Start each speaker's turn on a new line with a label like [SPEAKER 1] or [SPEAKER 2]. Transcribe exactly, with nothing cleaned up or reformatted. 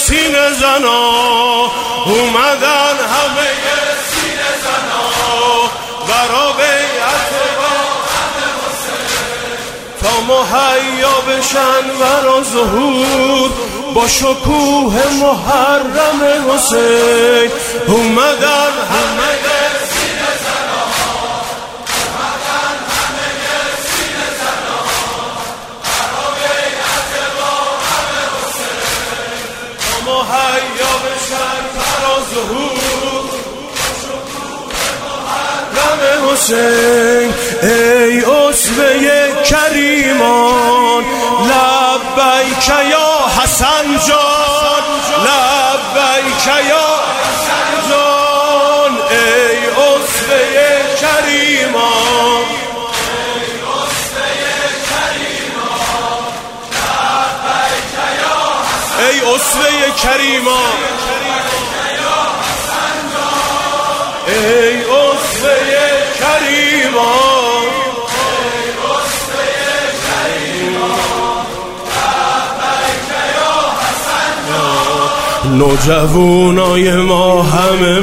[SPEAKER 1] سینه زنا، اومدن همه سینه زنا برا بیعت با تا مهیا بشن برا ظهور با شکوه محرم حسین. اومدن همه سینه زنا، اومدن همه سینه زنا برا بیعت با حسین تا مهیا بشن برا ظهور با شکوه محرم حسین. ای اسوه کریمان لبیک یا حسن جان، لبیک یا حسن جان. ای اسوه کریمان، ای اسوه کریمان لبیک یا حسن، ای اسوه کریمان، ای اسوه کریمان. نوجوانای ما همه